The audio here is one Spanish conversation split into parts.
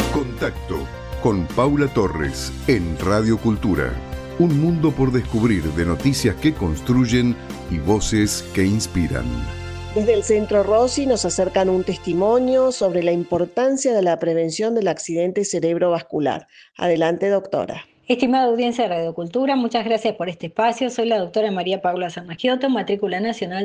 Contacto con Paula Torres en Radio Cultura. Un mundo por descubrir de noticias que construyen y voces que inspiran. Desde el Centro Rossi nos acercan un testimonio sobre la importancia de la prevención del accidente cerebrovascular. Adelante, doctora. Estimada audiencia de Radio Cultura, muchas gracias por este espacio. Soy la doctora María Paula Sarnagioto, matrícula nacional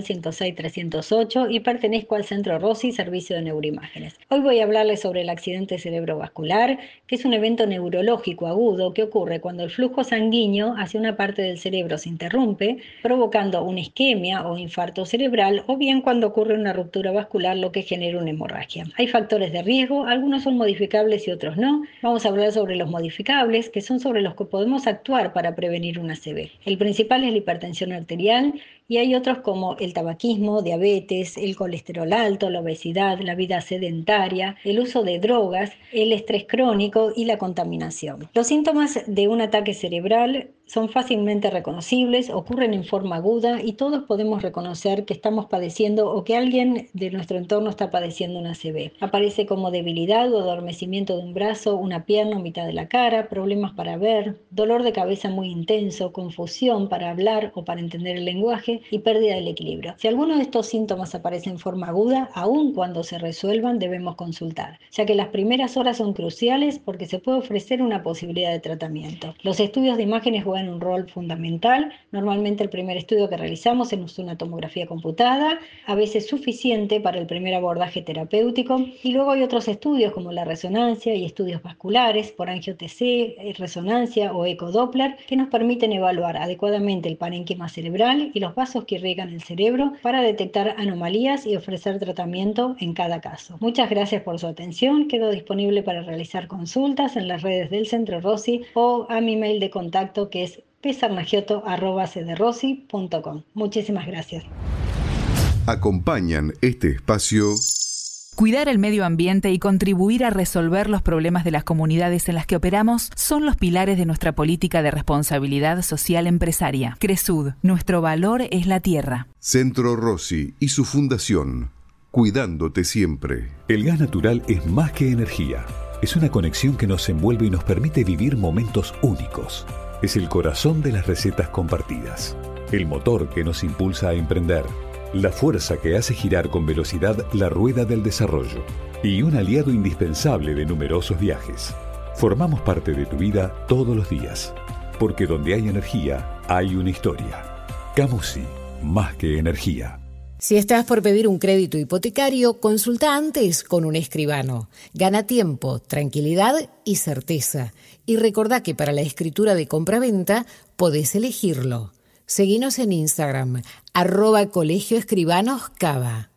106-308 y pertenezco al Centro Rossi, Servicio de Neuroimágenes. Hoy voy a hablarles sobre el accidente cerebrovascular, que es un evento neurológico agudo que ocurre cuando el flujo sanguíneo hacia una parte del cerebro se interrumpe, provocando una isquemia o infarto cerebral, o bien cuando ocurre una ruptura vascular, lo que genera una hemorragia. Hay factores de riesgo, algunos son modificables y otros no. Vamos a hablar sobre los modificables, que son sobre los que podemos actuar para prevenir una ACV. El principal es la hipertensión arterial y hay otros como el tabaquismo, diabetes, el colesterol alto, la obesidad, la vida sedentaria, el uso de drogas, el estrés crónico y la contaminación. Los síntomas de un ataque cerebral son fácilmente reconocibles, ocurren en forma aguda y todos podemos reconocer que estamos padeciendo o que alguien de nuestro entorno está padeciendo una ACV. Aparece como debilidad o adormecimiento de un brazo, una pierna o mitad de la cara, problemas para ver, dolor de cabeza muy intenso, confusión para hablar o para entender el lenguaje y pérdida del equilibrio. Si alguno de estos síntomas aparece en forma aguda, aun cuando se resuelvan, debemos consultar, ya que las primeras horas son cruciales porque se puede ofrecer una posibilidad de tratamiento. Los estudios de imágenes juegan un rol fundamental. Normalmente el primer estudio que realizamos es una tomografía computada, a veces suficiente para el primer abordaje terapéutico, y luego hay otros estudios como la resonancia y estudios vasculares por angio-TC, resonancia o ecodoppler que nos permiten evaluar adecuadamente el parénquima cerebral y los vasos que irrigan el cerebro para detectar anomalías y ofrecer tratamiento en cada caso. Muchas gracias por su atención. Quedo disponible para realizar consultas en las redes del Centro Rossi o a mi mail de contacto que es psarnagioto@cdrossi.com. Muchísimas gracias. Acompañan este espacio. Cuidar el medio ambiente y contribuir a resolver los problemas de las comunidades en las que operamos son los pilares de nuestra política de responsabilidad social empresaria. Cresud, nuestro valor es la tierra. Centro Rossi y su fundación, cuidándote siempre. El gas natural es más que energía. Es una conexión que nos envuelve y nos permite vivir momentos únicos. Es el corazón de las recetas compartidas. El motor que nos impulsa a emprender. La fuerza que hace girar con velocidad la rueda del desarrollo y un aliado indispensable de numerosos viajes. Formamos parte de tu vida todos los días, porque donde hay energía, hay una historia. Camusi, más que energía. Si estás por pedir un crédito hipotecario, consulta antes con un escribano. Gana tiempo, tranquilidad y certeza. Y recordá que para la escritura de compraventa podés elegirlo. Seguinos en Instagram, @Colegio Escribanos Cava.